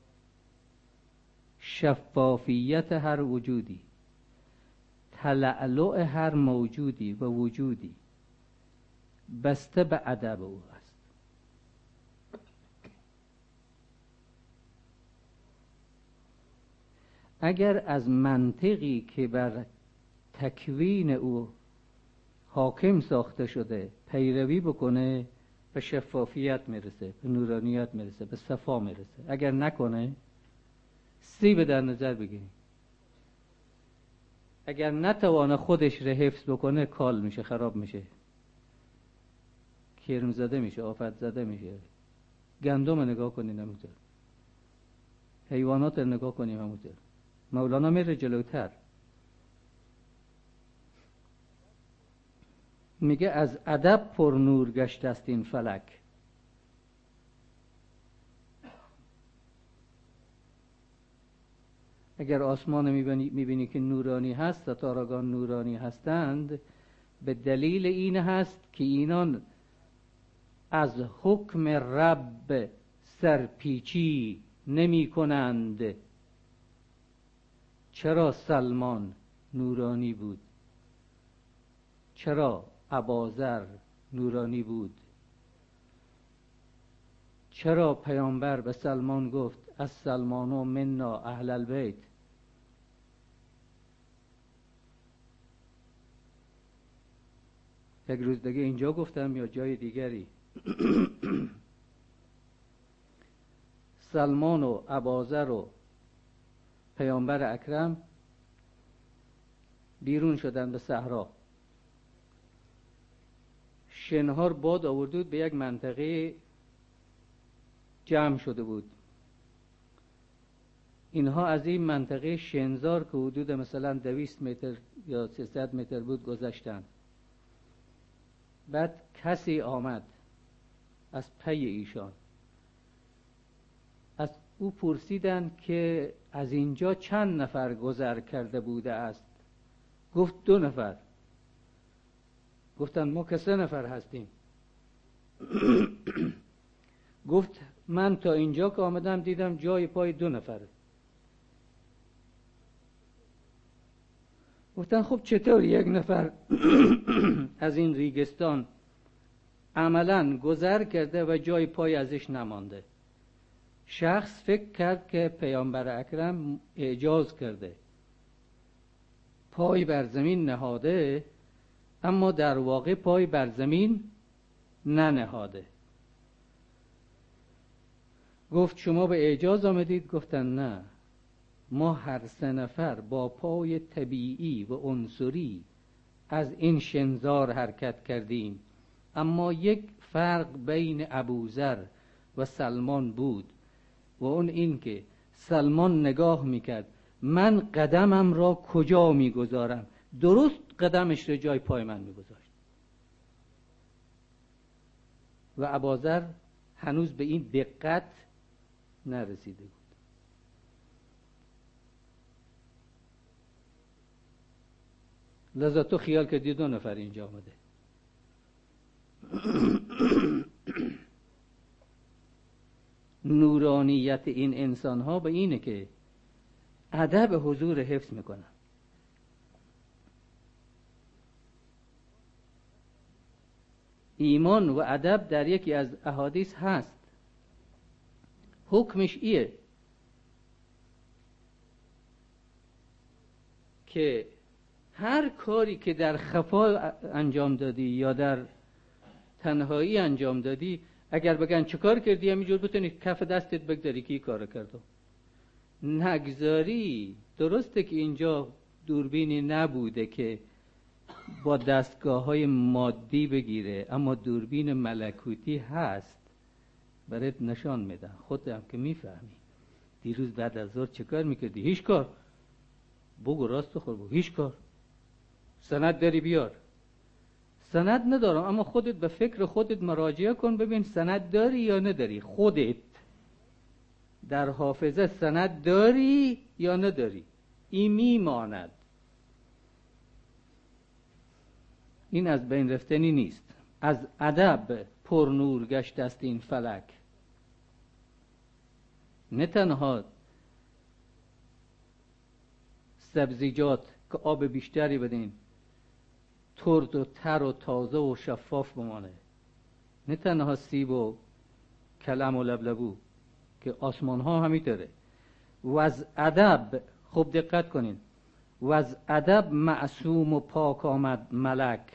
شفافیت هر وجودی، تلألؤ هر موجودی و وجودی بسته به ادب او است. اگر از منطقی که بر تکوین او حاکم ساخته شده پیروی بکنه به شفافیت میرسه، به نورانیت میرسه، به صفا میرسه. اگر نکنه سیب در نظر بگیریم، اگر نتوانه خودش رو حفظ بکنه کال میشه، خراب میشه، کرم زده میشه، آفت زده میشه. گندم نگاه کنین همونطور، حیوانات رو نگاه کنیم همونطور. مولانا میره جلوتر، میگه از ادب پر نور گشته است این فلک. اگر آسمان میبینی, میبینی که نورانی هست، ستارگان نورانی هستند، به دلیل این هست که اینان از حکم رب سرپیچی نمی کنند. چرا سلمان نورانی بود؟ چرا اباذر نورانی بود؟ چرا پیامبر به سلمان گفت از سلمان و منا اهل البیت؟ یک روز دیگه اینجا گفتم یا جای دیگری، سلمان و اباذر و پیامبر اکرم بیرون شدن به صحرا. شنهار باد آورده بود، به یک منطقه جمع شده بود. اینها از این منطقه شنزار که حدود مثلا دویست متر یا سیصد متر بود گذشتن. بعد کسی آمد از پی ایشان. از او پرسیدند که از اینجا چند نفر گذر کرده بوده است؟ گفت دو نفر. گفتند ما که سه نفر هستیم. گفت من تا اینجا که آمدم دیدم جای پای دو نفره. گفتن خب چطور یک نفر از این ریگستان عملاً گذر کرده و جای پای ازش نمانده؟ شخص فکر کرد که پیامبر اکرم اعجاز کرده، پای بر زمین نهاده، اما در واقع پای بر زمین ننهاده. گفت شما به اعجاز آمدید؟ گفتن نه، ما هر سه نفر با پای طبیعی و عنصری از این شنزار حرکت کردیم، اما یک فرق بین ابوذر و سلمان بود و اون این که سلمان نگاه میکرد من قدمم را کجا میگذارم، درست قدمش را جای پای من میگذاشت و ابوذر هنوز به این دقت نرسیده بود. لذا تو خیال کردی دو نفر اینجا آمده. نورانیت این انسان ها به اینه که ادب حضور حفظ میکنن. ایمان و ادب در یکی از احادیث هست، حکمش ایه که هر کاری که در خفا انجام دادی یا در تنهایی انجام دادی، اگر بگن چه کار کردی همینجور بتونی کف دستت بگذاری که این کار کردم، نگذاری. درسته که اینجا دوربینی نبوده که با دستگاه های مادی بگیره، اما دوربین ملکوتی هست برات نشان میدن. خودم که میفهمی دیروز بعد از ظهر چه کار میکردی؟ هیچ کار. بگو راست بخور بگو هیچ کار. سند داری بیار. سند ندارم، اما خودت به فکر خودت مراجعه کن ببین سند داری یا نداری. خودت در حافظه سند داری یا نداری، این میماند. این از بین رفتنی نیست. از ادب پر نور گشت است این فلک. نه تنها سبزیجات که آب بیشتری بدین ترد و تر و تازه و شفاف بمانه، نه تنها سیب و کلم و لبلبو که آسمان ها همینطوره. و از ادب خوب دقت کنین، و از ادب معصوم و پاک آمد ملک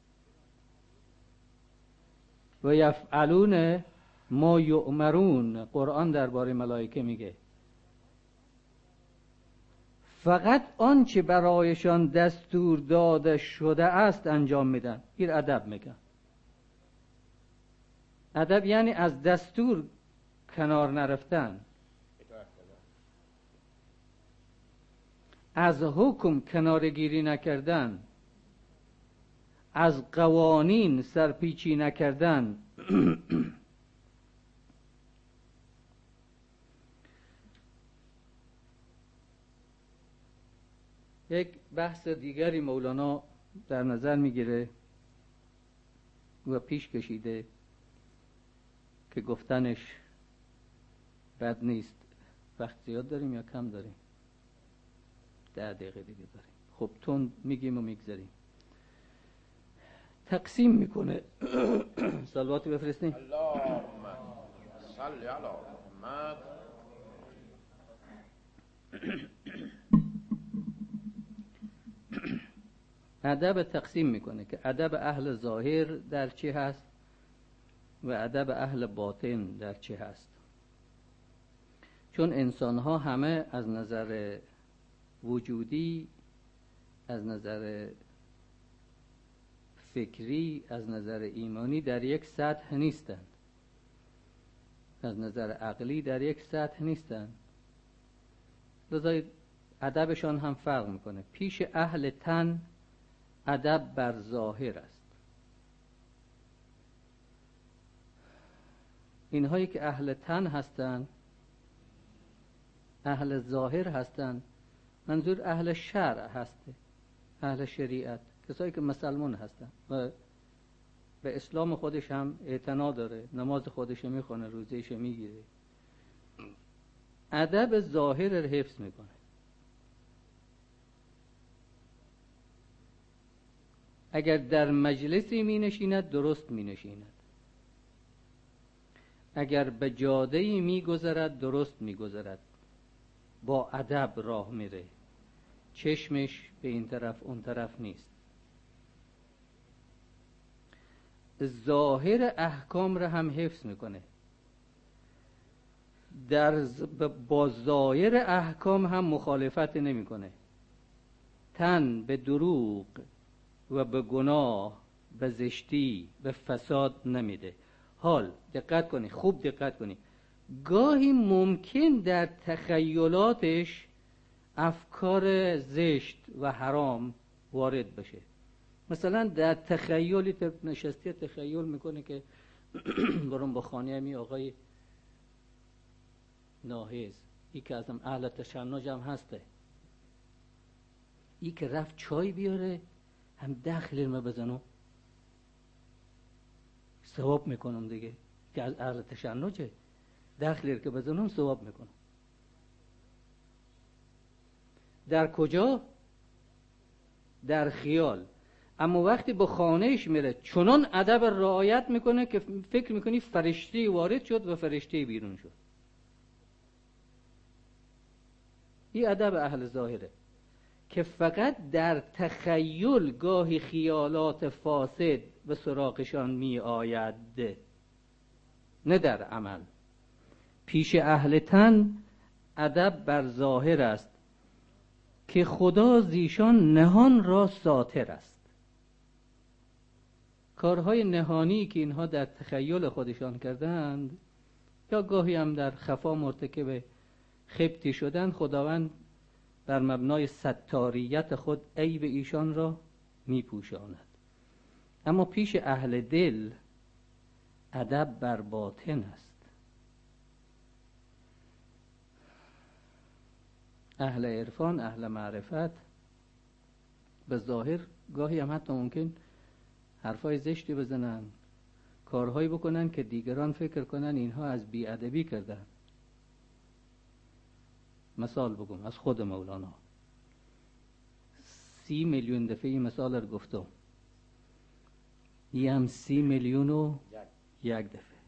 و یفعلون ما یؤمرون. قرآن درباره ملائکه میگه فقط آنچه برایشان دستور داده شده است انجام میدن. این ادب میگن. ادب یعنی از دستور کنار نرفتن، از حکم کنارگیری نکردن، از قوانین سرپیچی نکردن. یک بحث دیگری مولانا در نظر میگیره و پیش کشیده که گفتنش بد نیست. وقت زیاد داریم یا کم داریم؟ ده دقیقه دیگه داریم. خب تون میگیم و میگذاریم. تقسیم میکنه. صلواتی بفرستیم. اللهم صل علی محمد. ادب تقسیم میکنه که ادب اهل ظاهر در چی هست و ادب اهل باطن در چی هست. چون انسان ها همه از نظر وجودی، از نظر فکری، از نظر ایمانی در یک سطح نیستند، از نظر عقلی در یک سطح نیستند. لذا ادبشان هم فرق میکنه. پیش اهل تن ادب بر ظاهر است، اینهایی که اهل تن هستند، اهل ظاهر هستند، منظور اهل شرع هسته، اهل شریعت، کسایی که مسلمان هستند و به اسلام خودش هم اعتنا داره، نماز خودش میخونه، روزهش میگیره، ادب ظاهر رو حفظ میکنه. اگر در مجلسی می نشیند درست می نشیند، اگر به جاده‌ای می گذرد درست می گذرد، با ادب راه میره، چشمش به این طرف اون طرف نیست. ظاهر احکام را هم حفظ میکنه، در با ظاهر احکام هم مخالفت نمیکنه، تن به دروغ و به گناه، به زشتی، به فساد نمیده. حال دقت کنی، خوب دقت کنی، گاهی ممکن در تخیلاتش افکار زشت و حرام وارد بشه. مثلا در تخیلی نشستی تخیل میکنه که برون با خانه همی آقای ناهیز، ای که ازم اهل تشنج هم هسته، ای که رفت چای بیاره هم دخل ما بزنم ثواب میکنم دیگه، که از اهل تشنجه، دخل که بزنم ثواب میکنم. در کجا؟ در خیال. اما وقتی به خانهش میره چنان ادب رعایت میکنه که فکر میکنی فرشته وارد شد و فرشته بیرون شد. این ادب اهل ظاهره که فقط در تخیل گاهی خیالات فاسد به سراغشان می آید، نه در عمل. پیش اهل تن ادب بر ظاهر است که خدا زیشان نهان را ساتر است. کارهای نهانی که اینها در تخیل خودشان کردند یا گاهی هم در خفا مرتکب خبتی شدند، خداوند بر مبنای ستاریت خود عیب ایشان را می پوشاند. اما پیش اهل دل ادب بر باطن است. اهل عرفان، اهل معرفت به ظاهر گاهی هم حتی ممکن حرفای زشتی بزنن، کارهایی بکنن که دیگران فکر کنن اینها از بی‌ادبی کردن. مثال بگم از خود مولانا، سی میلیون دفعه این مثال رو گفتم، این هم سی میلیون و یک دفعه.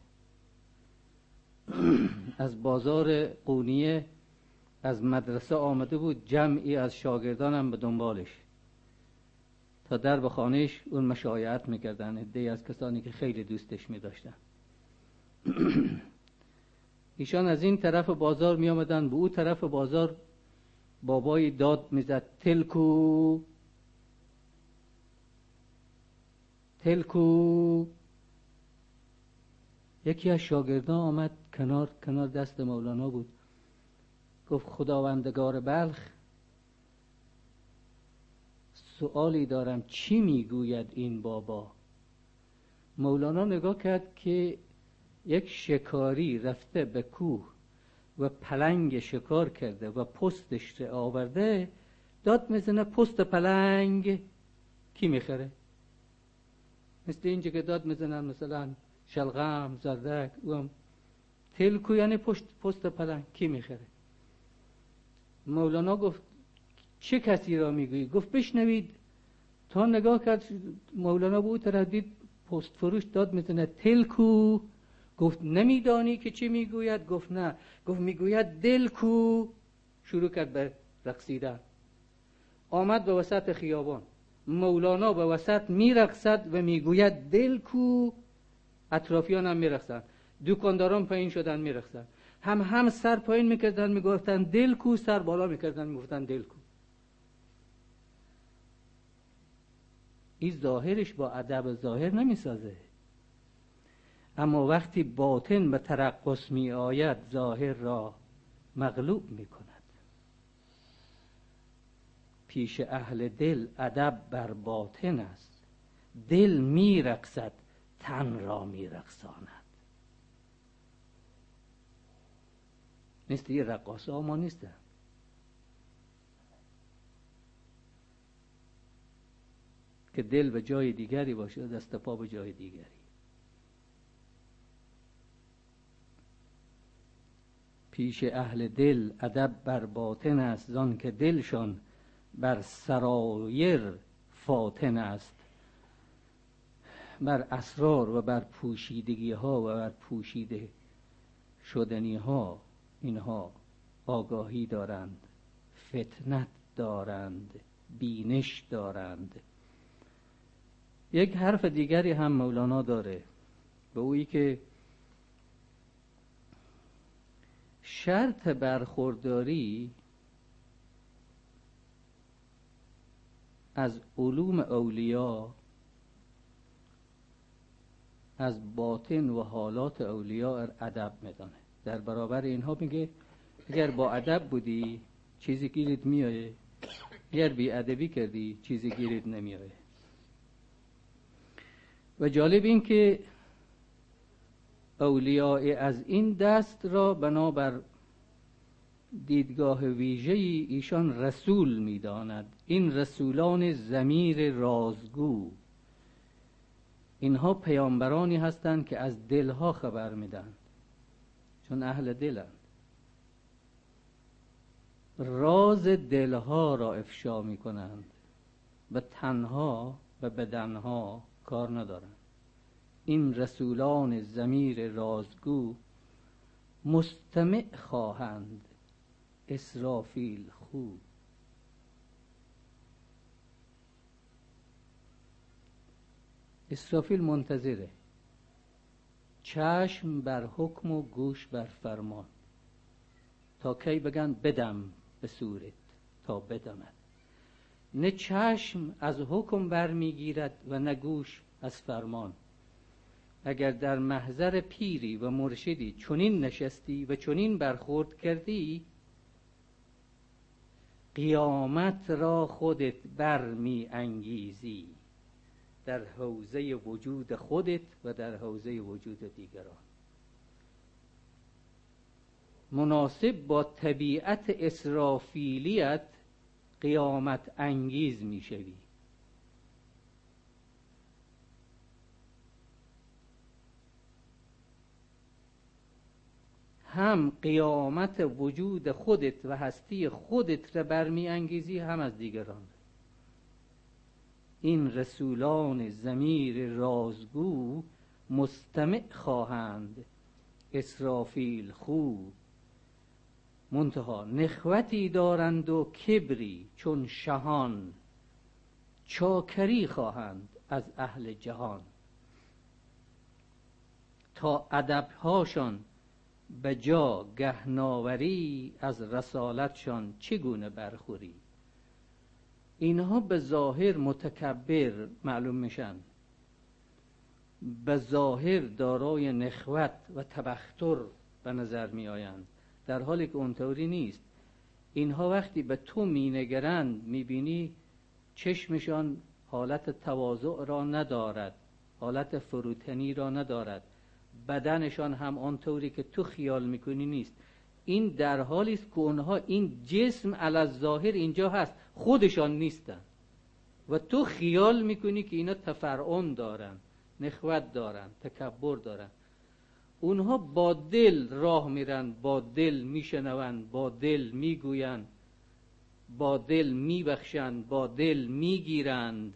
از بازار قونیه از مدرسه آمده بود، جمعی از شاگردانم به دنبالش، تا در به خانهش اون مشایعت میکردن، عده‌ای از کسانی که خیلی دوستش میداشتن. ایشان از این طرف بازار می آمدن، به اون طرف بازار بابایی داد میزد تلکو تلکو. یکی از شاگردان آمد کنار کنار دست مولانا بود، گفت خداوندگار بلخ، سؤالی دارم، چی میگوید این بابا؟ مولانا نگاه کرد که یک شکاری رفته به کوه و پلنگ شکار کرده و پستش رو آورده، داد میزنه پست پلنگ کی میخره؟ مثل اینجا که داد میزنن مثلا شلغم، زردک، اوم تلکو یعنی پشت پست پلنگ کی میخره؟ مولانا گفت چه کسی را میگویی؟ گفت بشنوید. تا نگاه کرد مولانا بود تردید، پست فروش داد میزنه تلکو. گفت نمیدانی که چی میگوید؟ گفت نه. گفت میگوید دلکو. شروع کرد به رقصیدن. آمد به وسط خیابان، مولانا به وسط میرقصد و میگوید دلکو. اطرافیان هم میرقصن، دکانداران پایین شدن میرقصن، هم هم سر پایین میکردن میگفتن دلکو، سر بالا میکردن میگفتن دلکو. این ظاهرش با ادب ظاهر نمیسازه، اما وقتی باطن به ترقص می آید ظاهر را مغلوب می کند. پیش اهل دل ادب بر باطن است، دل می رقصد تن را می رقصاند. نیست. یه رقاصه ها ما نیستن که دل به جای دیگری باشه، دست پا به جای دیگری. پیش اهل دل ادب بر باطن است، زان که دلشان بر سرایر فاطن است. بر اسرار و بر پوشیدگی ها و بر پوشیده شدنی ها اینها آگاهی دارند، فطنت دارند، بینش دارند. یک حرف دیگری هم مولانا داره، به اویی که شرط برخورداری از علوم اولیاء، از باطن و حالات اولیاء ادب میدانه. در برابر اینها میگه اگر با ادب بودی چیزی گیرت میایه، اگر بی ادبی کردی چیزی گیرت نمیایه. و جالب این که اولیاء از این دست را بنابر دیدگاه ویژه‌ای ایشان رسول می‌داند. این رسولان ضمیر رازگو، اینها پیامبرانی هستند که از دلها خبر میدن، چون اهل دلند. راز دلها را افشا میکنند، به تنها و بدنها کار ندارند. این رسولان ضمیر رازگو مستمع خواهند اسرافیل خو. اسرافیل منتظره، چشم بر حکم و گوش بر فرمان، تا کی بگن بدم به صورت تا بدمد. نه چشم از حکم برمیگیرد و نه گوش از فرمان. اگر در محضر پیری و مرشدی چنین نشستی و چنین برخورد کردی، قیامت را خودت برمی انگیزی در حوزه وجود خودت و در حوزه وجود دیگران. مناسب با طبیعت اسرافیلیت قیامت انگیز می شوی. هم قیامت وجود خودت و هستی خودت را برمی انگیزی، هم از دیگران. این رسولان ضمیر رازگو مستمع خواهند اسرافیل خو. منتها نخوتی دارند و کبری چون شهان، چاکری خواهند از اهل جهان. تا ادبهاشان به جا گهناوری، از رسالتشان چگونه برخوری. اینها به ظاهر متکبر معلوم میشن، به ظاهر دارای نخوت و تبختر به نظر می آیند، در حالی که اونطوری نیست. اینها وقتی به تو می نگرند می بینی چشمشان حالت تواضع را ندارد، حالت فروتنی را ندارد، بدنشان هم آنطوری که تو خیال میکنی نیست. این در حالی است که اونها این جسم علی الظاهر اینجا هست، خودشان نیستن و تو خیال میکنی که اینا تفرعن دارن، نخوت دارن، تکبر دارن. اونها با دل راه میرن، با دل میشنون، با دل میگوین، با دل میبخشند، با دل میگیرند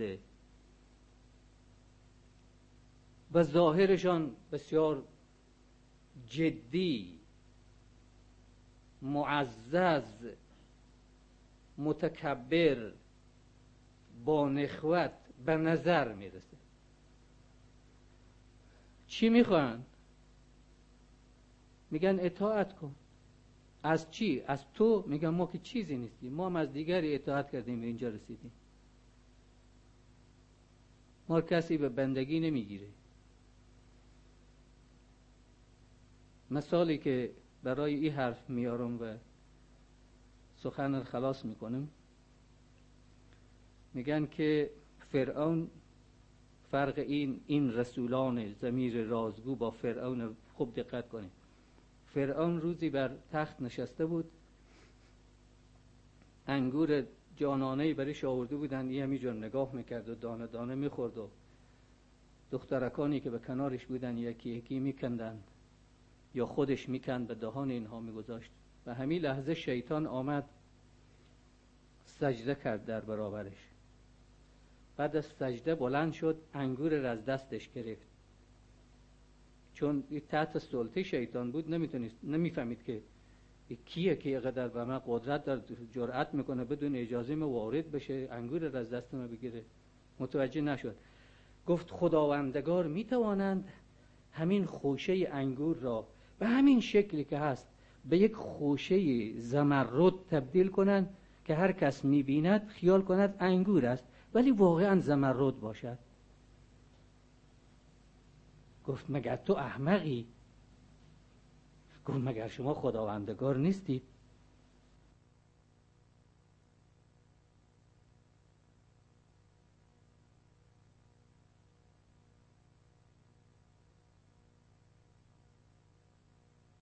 و ظاهرشان بسیار جدی، معزز، متکبر، با نخوت به نظر میرسه. چی میخوان؟ میگن اطاعت کن. از چی؟ از تو؟ میگن ما که چیزی نیستیم، ما هم از دیگری اطاعت کردیم به اینجا رسیدیم. ما کسی به بندگی نمیگیره. مثالی که برای این حرف میارم و سخن خلاص میکنم، میگن که فرعون، فرق این این رسولان ضمیر رازگو با فرعون، خوب دقت کنید، فرعون روزی بر تخت نشسته بود، انگور جانانه‌ای برایش آورده بودن، یه همینجور نگاه میکرد و دانه دانه میخورد و دخترکانی که به کنارش بودن یکی یکی میکندن یا خودش میکند به دهان اینها میگذاشت. و همین لحظه شیطان آمد سجده کرد در برابرش. بعد از سجده بلند شد، انگور را از دستش گرفت. چون تحت سلطه شیطان بود نمیتونست نمیفهمید که کیه که اینقدر به من قدرت داره، جرأت میکنه بدون اجازه من وارد بشه انگور را از دست من بگیره. متوجه نشد. گفت خداوندگار میتوانند همین خوشه انگور را به همین شکلی که هست به یک خوشه زمرد تبدیل کنند که هر کس میبیند خیال کند انگور است ولی واقعا زمرد باشد. گفت مگر تو احمقی؟ گفت مگر شما خداوندگار نیستید؟